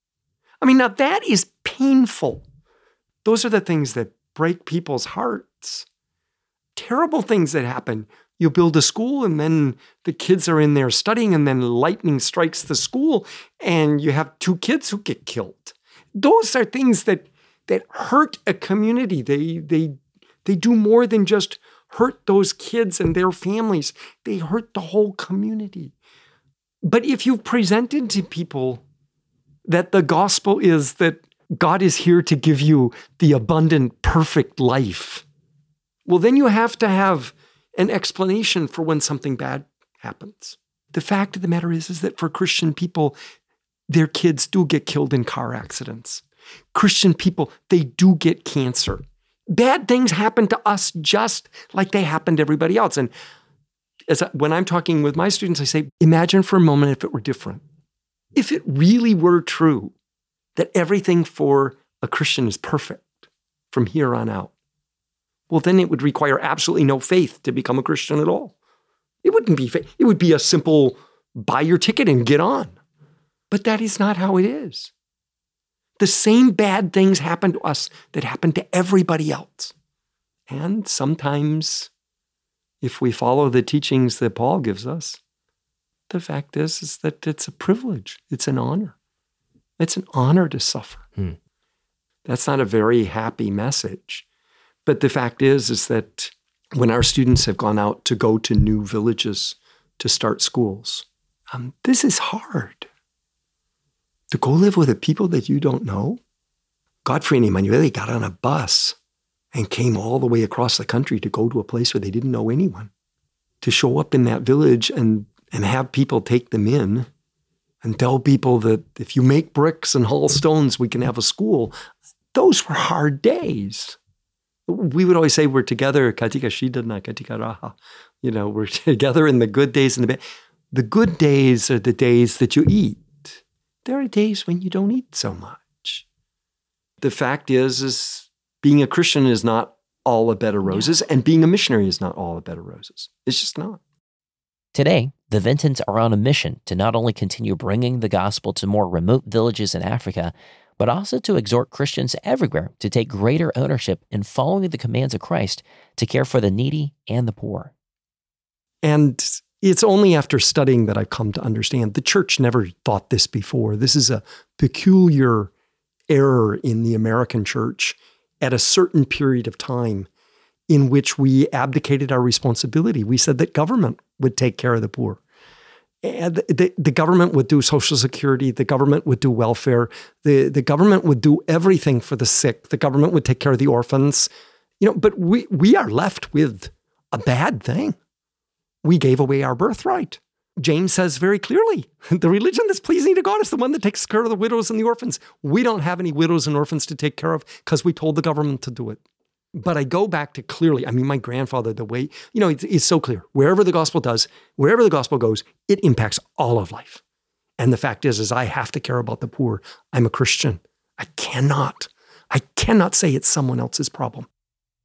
I mean, now that is painful. Those are the things that break people's hearts. Terrible things that happen. You build a school and then the kids are in there studying and then lightning strikes the school and you have two kids who get killed. Those are things that that hurt a community. They they they do more than just hurt those kids and their families. They hurt the whole community. But if you've presented to people that the gospel is that God is here to give you the abundant, perfect life, well, then you have to have an explanation for when something bad happens. The fact of the matter is, is that for Christian people, their kids do get killed in car accidents. Christian people, they do get cancer. Bad things happen to us just like they happen to everybody else. And as I, when I'm talking with my students, I say, imagine for a moment if it were different. If it really were true that everything for a Christian is perfect from here on out, well, then it would require absolutely no faith to become a Christian at all. It wouldn't be faith. It would be a simple buy your ticket and get on. But that is not how it is. The same bad things happen to us that happen to everybody else. And sometimes, if we follow the teachings that Paul gives us, the fact is, is that it's a privilege. It's an honor. It's an honor to suffer. Hmm. That's not a very happy message. But the fact is, is that when our students have gone out to go to new villages to start schools, um, this is hard. To go live with the people that you don't know. Godfrey and Emanuele got on a bus and came all the way across the country to go to a place where they didn't know anyone. To show up in that village and, and have people take them in and tell people that if you make bricks and haul stones, we can have a school. Those were hard days. We would always say we're together, katika shida na katika raha. You know, we're together in the good days and the bad. The good days are the days that you eat. There are days when you don't eat so much. The fact is, is being a Christian is not all a bed of roses, yeah. And being a missionary is not all a bed of roses. It's just not. Today, the Vintons are on a mission to not only continue bringing the gospel to more remote villages in Africa, but also to exhort Christians everywhere to take greater ownership in following the commands of Christ to care for the needy and the poor. And it's only after studying that I've come to understand the church never thought this before. This is a peculiar error in the American church at a certain period of time in which we abdicated our responsibility. We said that government would take care of the poor. And the, the government would do Social Security. The government would do welfare. The, the government would do everything for the sick. The government would take care of the orphans. You know, but we, we are left with a bad thing. We gave away our birthright. James says very clearly, the religion that's pleasing to God is the one that takes care of the widows and the orphans. We don't have any widows and orphans to take care of because we told the government to do it. But I go back to clearly, I mean, my grandfather, the way, you know, it's, it's so clear. Wherever the gospel does, wherever the gospel goes, it impacts all of life. And the fact is, is I have to care about the poor. I'm a Christian. I cannot, I cannot say it's someone else's problem.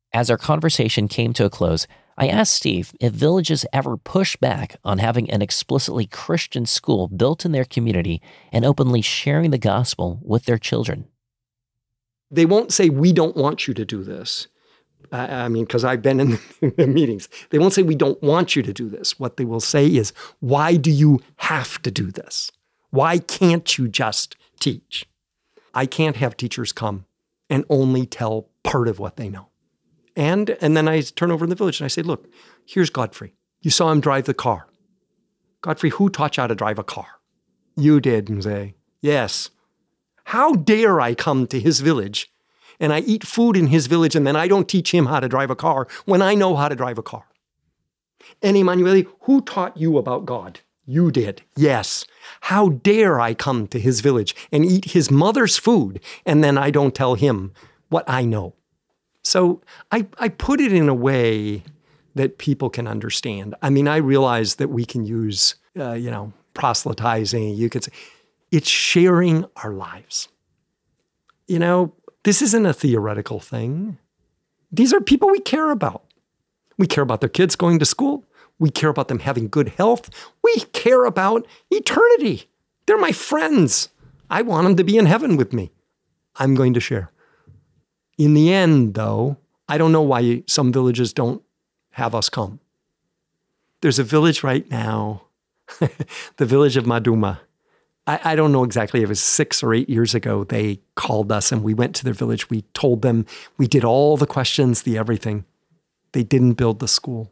As our conversation came to a close, I asked Steve if villages ever push back on having an explicitly Christian school built in their community and openly sharing the gospel with their children. They won't say, we don't want you to do this. I, I mean, because I've been in the, in the meetings. They won't say, we don't want you to do this. What they will say is, why do you have to do this? Why can't you just teach? I can't have teachers come and only tell part of what they know. And and then I turn over in the village and I say, look, here's Godfrey. You saw him drive the car. Godfrey, who taught you how to drive a car? You did, and say, yes. How dare I come to his village and I eat food in his village and then I don't teach him how to drive a car when I know how to drive a car? And Emanuele, who taught you about God? You did, yes. How dare I come to his village and eat his mother's food and then I don't tell him what I know? So I, I put it in a way that people can understand. I mean, I realize that we can use, uh, you know, proselytizing. You could say, it's sharing our lives. You know, this isn't a theoretical thing. These are people we care about. We care about their kids going to school. We care about them having good health. We care about eternity. They're my friends. I want them to be in heaven with me. I'm going to share. In the end, though, I don't know why some villages don't have us come. There's a village right now, the village of Maduma. I, I don't know exactly, it was six or eight years ago, they called us and we went to their village. We told them, we did all the questions, the everything. They didn't build the school.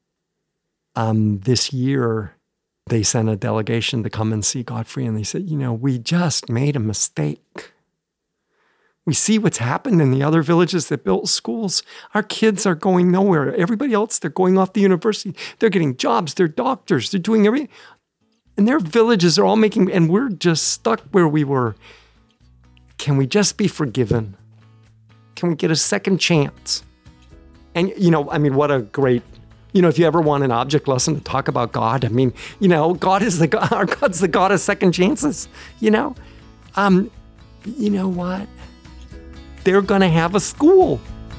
Um, this year, they sent a delegation to come and see Godfrey and they said, you know, we just made a mistake. We see what's happened in the other villages that built schools. Our kids are going nowhere. Everybody else, they're going off to university. They're getting jobs. They're doctors. They're doing everything. And their villages are all making, and we're just stuck where we were. Can we just be forgiven? Can we get a second chance? And, you know, I mean, what a great, you know, if you ever want an object lesson to talk about God, I mean, you know, God is the God, our God's the God of second chances, you know? Um, you know what? They're going to have a school.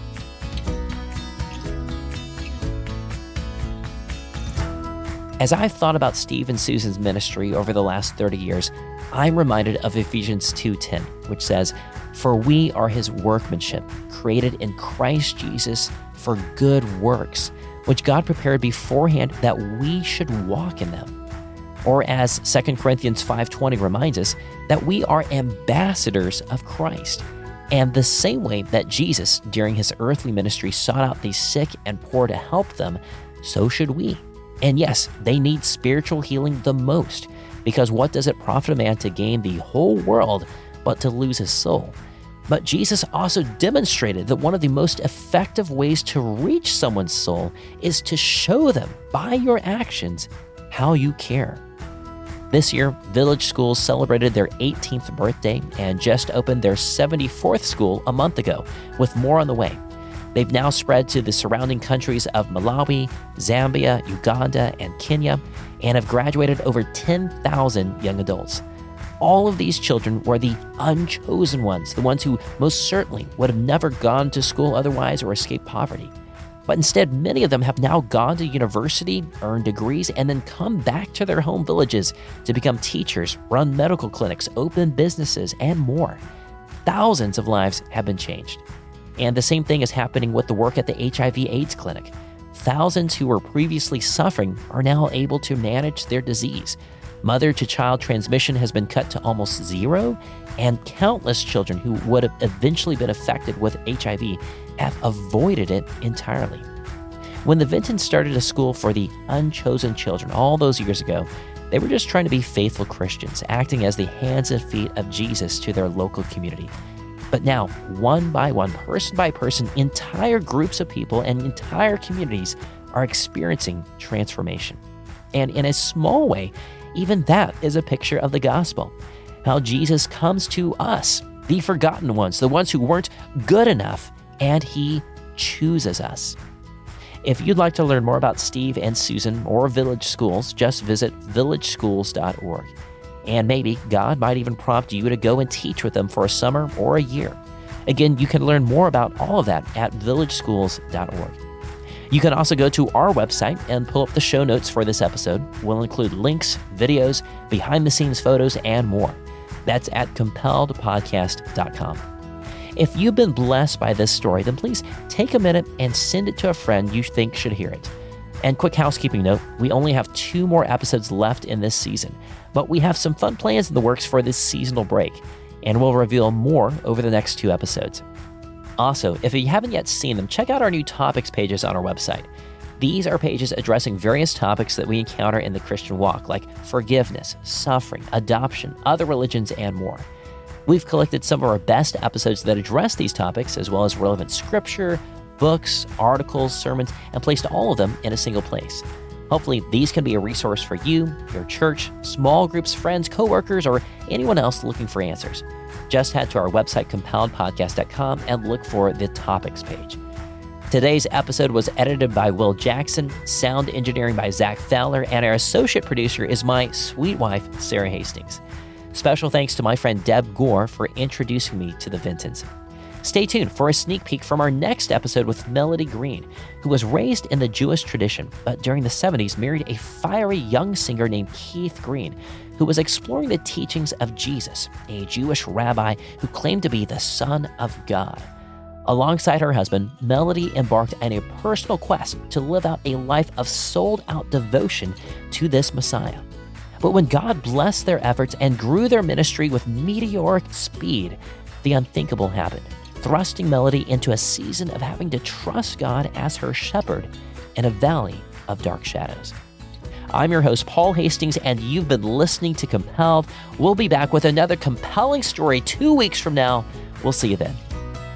As I've thought about Steve and Susan's ministry over the last thirty years, I'm reminded of Ephesians two ten, which says, "For we are his workmanship, created in Christ Jesus for good works, which God prepared beforehand that we should walk in them." Or as Second Corinthians five twenty reminds us, that we are ambassadors of Christ. And the same way that Jesus, during his earthly ministry, sought out the sick and poor to help them, so should we. And yes, they need spiritual healing the most, because what does it profit a man to gain the whole world but to lose his soul? But Jesus also demonstrated that one of the most effective ways to reach someone's soul is to show them by your actions how you care. This year, Village Schools celebrated their eighteenth birthday and just opened their seventy-fourth school a month ago, with more on the way. They've now spread to the surrounding countries of Malawi, Zambia, Uganda, and Kenya, and have graduated over ten thousand young adults. All of these children were the unchosen ones, the ones who most certainly would have never gone to school otherwise or escaped poverty. But instead, many of them have now gone to university, earned degrees, and then come back to their home villages to become teachers, run medical clinics, open businesses, and more. Thousands of lives have been changed. And the same thing is happening with the work at the H I V AIDS clinic. Thousands who were previously suffering are now able to manage their disease. Mother-to-child transmission has been cut to almost zero, and countless children who would have eventually been affected with H I V have avoided it entirely. When the Vintons started a school for the unchosen children all those years ago, they were just trying to be faithful Christians, acting as the hands and feet of Jesus to their local community. But now, one by one, person by person, entire groups of people and entire communities are experiencing transformation. And in a small way, even that is a picture of the gospel. How Jesus comes to us, the forgotten ones, the ones who weren't good enough, and he chooses us. If you'd like to learn more about Steve and Susan or Village Schools, just visit village schools dot org. And maybe God might even prompt you to go and teach with them for a summer or a year. Again, you can learn more about all of that at village schools dot org. You can also go to our website and pull up the show notes for this episode. We'll include links, videos, behind-the-scenes photos, and more. That's at compelled podcast dot com. If you've been blessed by this story, then please take a minute and send it to a friend you think should hear it. And quick housekeeping note, we only have two more episodes left in this season, but we have some fun plans in the works for this seasonal break, and we'll reveal more over the next two episodes. Also, if you haven't yet seen them, check out our new topics pages on our website. These are pages addressing various topics that we encounter in the Christian walk, like forgiveness, suffering, adoption, other religions, and more. We've collected some of our best episodes that address these topics, as well as relevant scripture, books, articles, sermons, and placed all of them in a single place. Hopefully, these can be a resource for you, your church, small groups, friends, coworkers, or anyone else looking for answers. Just head to our website, compelled podcast dot com, and look for the topics page. Today's episode was edited by Will Jackson, sound engineering by Zach Fowler, and our associate producer is my sweet wife, Sarah Hastings. Special thanks to my friend Deb Gore for introducing me to the Vintons. Stay tuned for a sneak peek from our next episode with Melody Green, who was raised in the Jewish tradition, but during the seventies married a fiery young singer named Keith Green, who was exploring the teachings of Jesus, a Jewish rabbi who claimed to be the Son of God. Alongside her husband, Melody embarked on a personal quest to live out a life of sold-out devotion to this Messiah. But when God blessed their efforts and grew their ministry with meteoric speed, the unthinkable happened, thrusting Melody into a season of having to trust God as her shepherd in a valley of dark shadows. I'm your host, Paul Hastings, and you've been listening to Compelled. We'll be back with another compelling story two weeks from now. We'll see you then.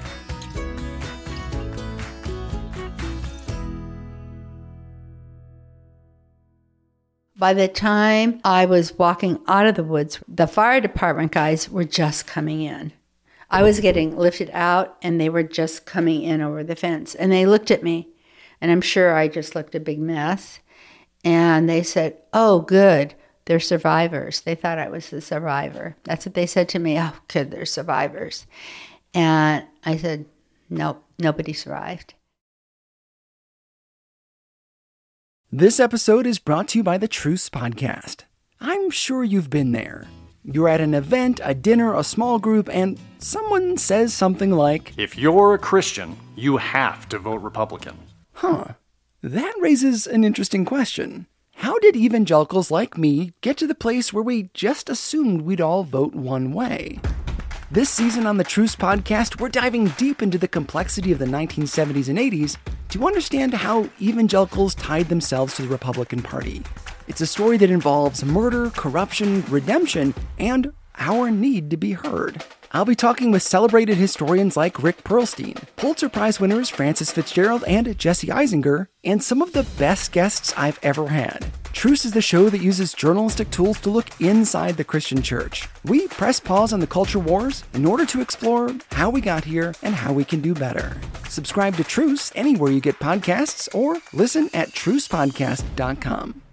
By the time I was walking out of the woods, the fire department guys were just coming in. I was getting lifted out, and they were just coming in over the fence. And they looked at me, and I'm sure I just looked a big mess. And they said, "Oh, good, they're survivors." They thought I was the survivor. That's what they said to me. "Oh, good, they're survivors." And I said, "Nope, nobody survived." This episode is brought to you by the Truce Podcast. I'm sure you've been there. You're at an event, a dinner, a small group, and someone says something like, "If you're a Christian, you have to vote Republican." Huh. That raises an interesting question. How did evangelicals like me get to the place where we just assumed we'd all vote one way? This season on the Truce Podcast, we're diving deep into the complexity of the nineteen seventies and eighties to understand how evangelicals tied themselves to the Republican Party. It's a story that involves murder, corruption, redemption, and our need to be heard. I'll be talking with celebrated historians like Rick Perlstein, Pulitzer Prize winners Francis Fitzgerald and Jesse Eisinger, and some of the best guests I've ever had. Truce is the show that uses journalistic tools to look inside the Christian church. We press pause on the culture wars in order to explore how we got here and how we can do better. Subscribe to Truce anywhere you get podcasts or listen at truce podcast dot com.